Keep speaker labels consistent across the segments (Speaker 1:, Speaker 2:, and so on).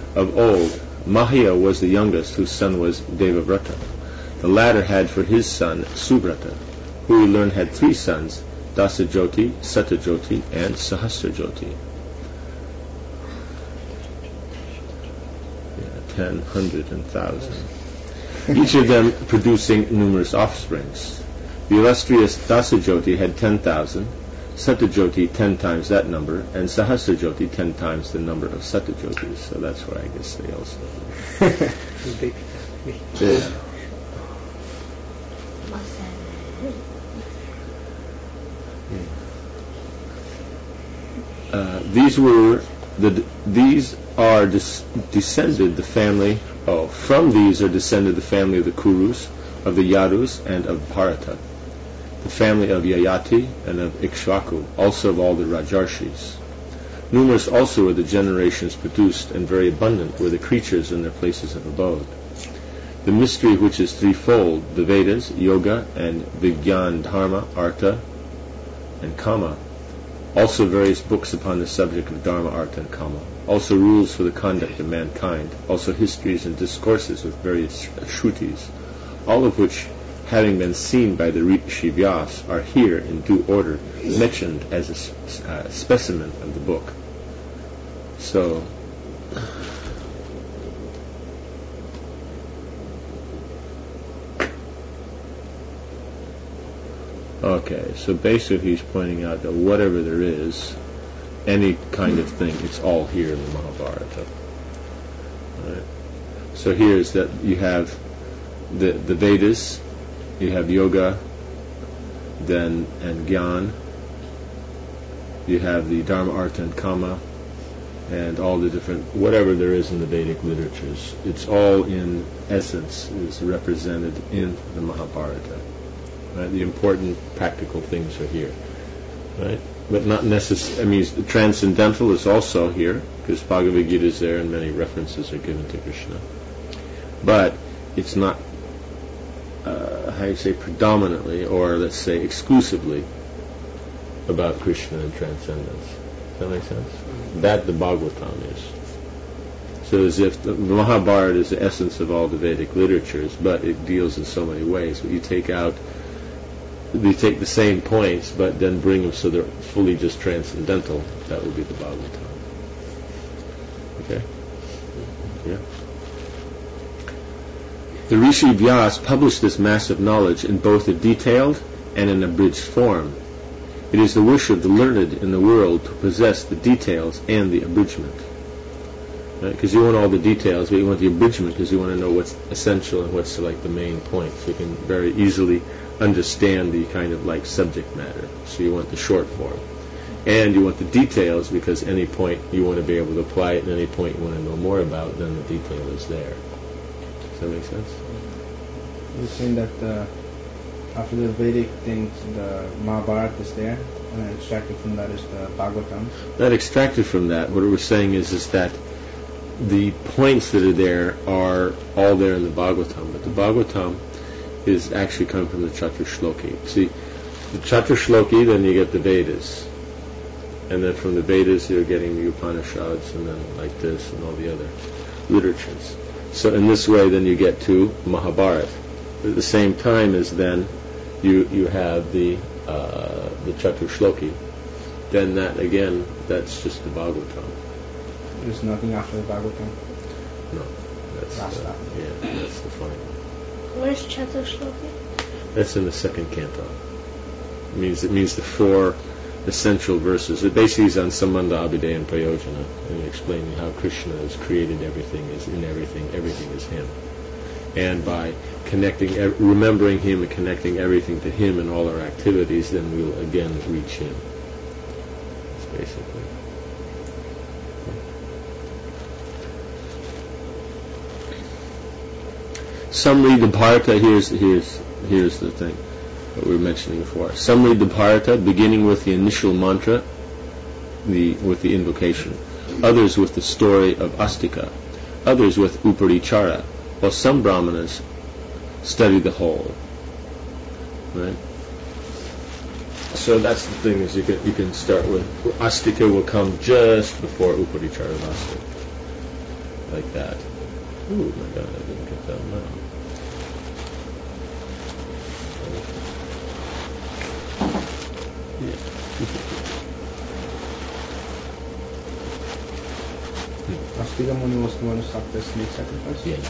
Speaker 1: Of old, Mahya was the youngest, whose son was Devavrata. The latter had for his son Subrata, who we learn had 3 sons, Dasajoti, Satyajoti, and Sahasrajoti. 10, 100, and 1,000. Each of them producing numerous offsprings. The illustrious Dasajoti had 10,000, Satyajoti 10 times that number, and Sahasrajoti 10 times the number of Satyajotis. So that's why I guess they also. These are descended the family. From these are descended the family of the Kurus, of the Yadus, and of Bharata, the family of Yayati and of Ikshvaku, also of all the Rajarshis. Numerous also were the generations produced, and very abundant were the creatures in their places of abode. The mystery which is threefold, the Vedas, Yoga, and Vigyan, Dharma, Artha, and Kama, also various books upon the subject of Dharma, Artha, and Kama, also rules for the conduct of mankind, also histories and discourses with various Shrutis, all of which, having been seen by the Rishi Vyas, are here in due order mentioned as a specimen of the book. So, okay, so basically he's pointing out that whatever there is, any kind of thing, it's all here in the Mahabharata. Right? So here's that you have the Vedas, you have Yoga, then and Gyan, you have the Dharma, Artha, and Kama, and all the different, whatever there is in the Vedic literatures, it's all in essence is represented in the Mahabharata. Right? The important practical things are here, right? But not necessarily. I mean, transcendental is also here because Bhagavad Gita is there, and many references are given to Krishna. But it's not, how you say, predominantly, or let's say exclusively, about Krishna and transcendence. Does that make sense? Mm-hmm. That the Bhagavatam is. So as if the Mahabharata is the essence of all the Vedic literatures, but it deals in so many ways. But you take the same points, but then bring them so they're fully just transcendental. That would be the Bhagavatam. Okay? Yeah. The Rishi Vyas published this mass of knowledge in both a detailed and an abridged form. It is the wish of the learned in the world to possess the details and the abridgment. Because you want all the details, but you want the abridgment because you want to know what's essential and what's like the main point. So you can very easily understand the kind of like subject matter. So you want the short form. And you want the details because any point you want to be able to apply it, and any point you want to know more about, then the detail is there. Does that make sense?
Speaker 2: You're saying that after the Vedic things, the Mahabharata is there, and extracted from that is the Bhagavatam?
Speaker 1: Not extracted from that. What we're saying is that the points that are there are all there in the Bhagavatam, but the Bhagavatam is actually come from the Chaturshloki. See, the Chaturshloki, then you get the Vedas, and then from the Vedas you're getting the Upanishads, and then like this and all the other literatures. So in this way then you get to Mahabharata. At the same time as then you have the Chaturshloki. Then that again, that's just the Bhagavatam.
Speaker 2: There's nothing after the Bhagavatam?
Speaker 1: No. That's the final.
Speaker 3: Where's Chaturshloki?
Speaker 1: That's in the second canto. It means the 4 essential verses. It basically is on Sambandha, Abhideya, and Prayojana, and explaining how Krishna has created everything, is in everything, everything is Him. And by remembering Him and connecting everything to Him in all our activities, then we'll again reach Him. That's basically. Some read the Bharata. Here's the thing that we were mentioning before. Some read the Bharata beginning with the initial mantra, with the invocation. Others with the story of Astika. Others with Uparichara. While some Brahmanas study the whole. Right? So that's the thing, is you can start with Astika will come just before Uparichara Vasa. like that. Ooh, my God, I didn't get that well. Yeah.
Speaker 2: Astika Muni was the one who stopped the snake sacrifice?
Speaker 1: Yeah.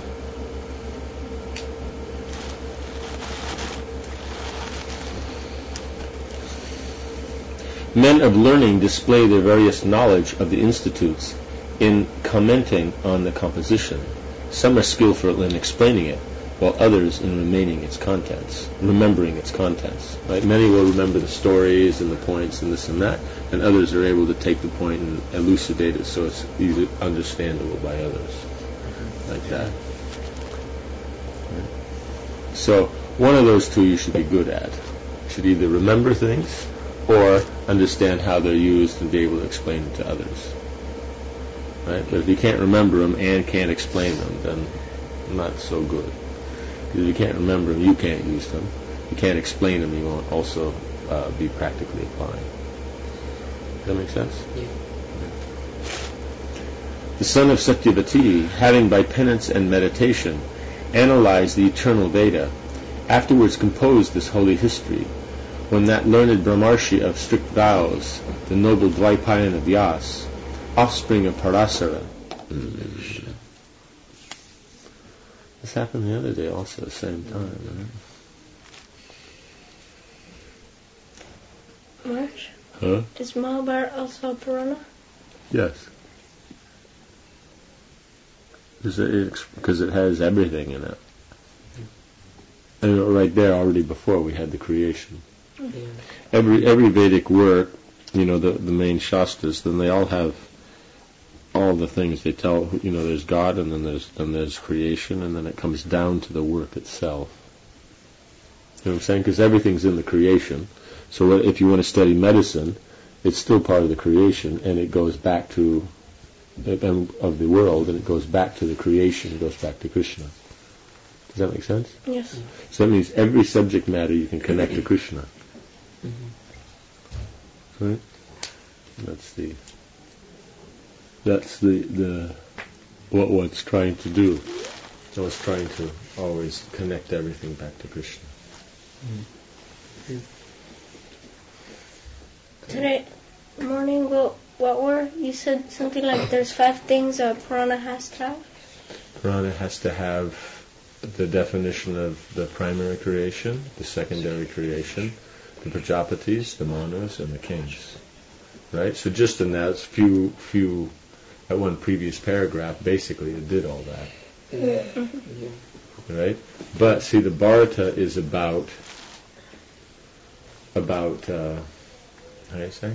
Speaker 1: Men of learning display their various knowledge of the institutes in commenting on the composition. Some are skillful in explaining it, while others in remembering its contents. Right? Many will remember the stories and the points and this and that, and others are able to take the point and elucidate it so it's easily understandable by others, like that. Right? So one of those two you should be good at. You should either remember things or understand how they're used and be able to explain it to others. Right? But if you can't remember them and can't explain them, then not so good. Because if you can't remember them, you can't use them. If you can't explain them, you won't also be practically applying. Does that make sense?
Speaker 4: Yeah.
Speaker 1: The son of Satyavati, having by penance and meditation analyzed the eternal Veda, afterwards composed this holy history. When that learned Brahmarshi of strict vows, the noble Dvaipayana Vyas, offspring of Parasara. This happened the other day also, at the same time, right?
Speaker 3: Marsh?
Speaker 1: Huh?
Speaker 3: Is Mahabharata also a Purana?
Speaker 1: Yes. Because it has everything in it. And right there, already before, we had the creation.
Speaker 4: Yeah.
Speaker 1: Every Vedic work, the main Shastras, then they all have all the things they tell. There's God, and then there's creation, and then it comes down to the work itself. You know what I'm saying? Because everything's in the creation. So if you want to study medicine, it's still part of the creation, and it goes back to of the world, and it goes back to the creation. It goes back to Krishna. Does that make sense?
Speaker 3: Yes.
Speaker 1: So that means every subject matter you can connect to Krishna. Right? That's the what it's trying to do. So it's trying to always connect everything back to Krishna.
Speaker 3: Today morning, you said something like there's 5 things a Purana has to have?
Speaker 1: Purana has to have the definition of the primary creation, the secondary creation, the Prajapatis, the Manus, and the kings. Right? So just in that few at one previous paragraph, basically it did all that. Right? But see, the Bharata is about how do you say?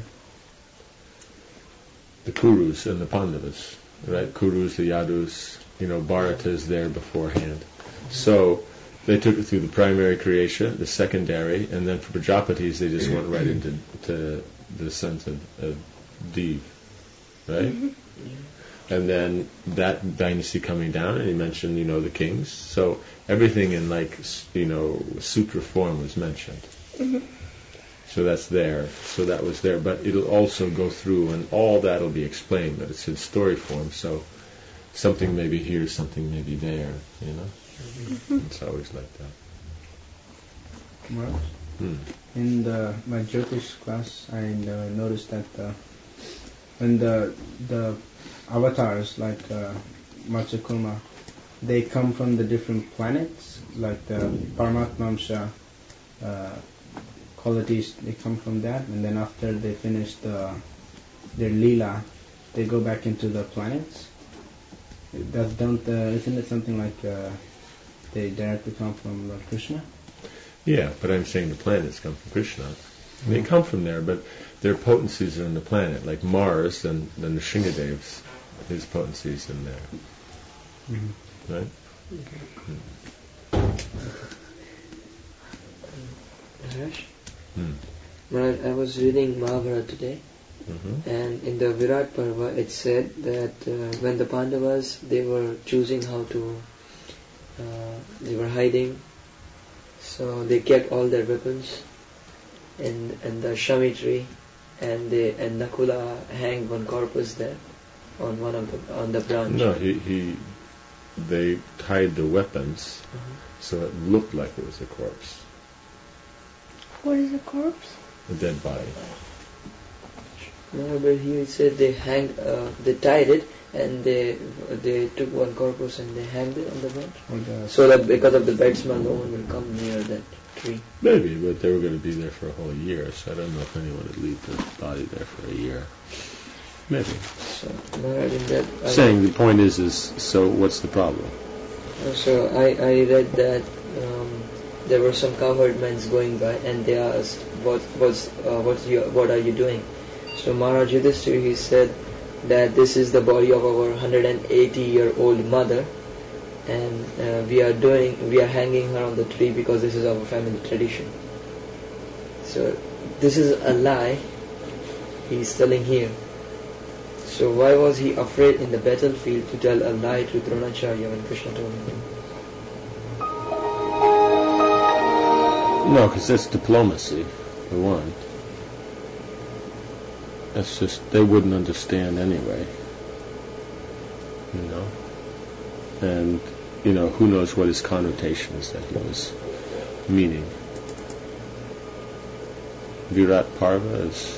Speaker 1: The Kurus and the Pandavas. Right? Kurus, the Yadus, Bharata is there beforehand. So they took it through the primary creation, the secondary, and then for Prajapatis they just went right into the sons of Dev, right? And then that dynasty coming down, and he mentioned, the kings. So everything in sutra form was mentioned. So that's there. So that was there, but it'll also go through, and all that will be explained. But it's in story form, so something may be here, something may be there. It's always like that.
Speaker 2: Well, in my Jyotish class, I noticed that when the avatars like Machakurma, they come from the different planets, like the Paramatmamsha qualities, they come from that, and then after they finish their Leela, they go back into the planets. Isn't it something like they directly come from Lord Krishna?
Speaker 1: Yeah, but I'm saying the planets come from Krishna. They come from there, but their potencies are in the planet. Like Mars, then the Nrsingadev's, his potencies in there. Right?
Speaker 4: Maharaj? Maharaj, I was reading Mahabharata today, and in the Virat Parva it said that when the Pandavas, they were choosing how to, they were hiding, so they kept all their weapons in the Shami tree, and Nakula hanged one corpus there. on the branch.
Speaker 1: No, they tied the weapons so it looked like it was a corpse.
Speaker 3: What is a corpse?
Speaker 1: A dead body.
Speaker 4: No, but he said they tied it, and they took one corpus and they hanged it on the branch. So that because of the bad smell, no one will come near that tree.
Speaker 1: Maybe, but they were going to be there for a whole year, so I don't know if anyone would leave the body there for a year. Maybe.
Speaker 4: So,
Speaker 1: saying the point is so what's the problem?
Speaker 4: So I read that there were some cowherd men going by, and they asked, what are you doing? So Maharaj Yudhishthira, he said that this is the body of our 180-year-old mother, and we are hanging her on the tree because this is our family tradition. So this is a lie he's telling here. So why was he afraid in the battlefield to tell a lie to Dronacharya when Krishna told him?
Speaker 1: No, because that's diplomacy, for one. That's just, they wouldn't understand anyway. And, who knows what his connotations that he was meaning. Virat Parva is...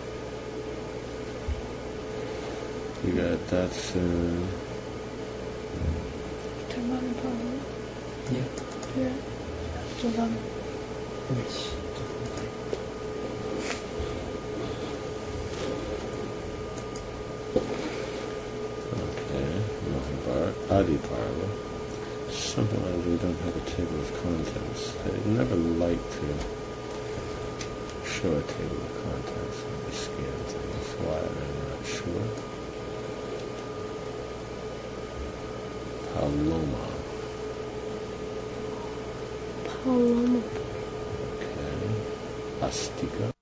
Speaker 1: You got that.
Speaker 4: Yeah. Yes.
Speaker 1: Okay. Mahabharata, Adi Parva. Something like we don't have a table of contents. They never like to show a table of contents when we scan things. Why, I'm not sure. Paloma. Okay. Astika.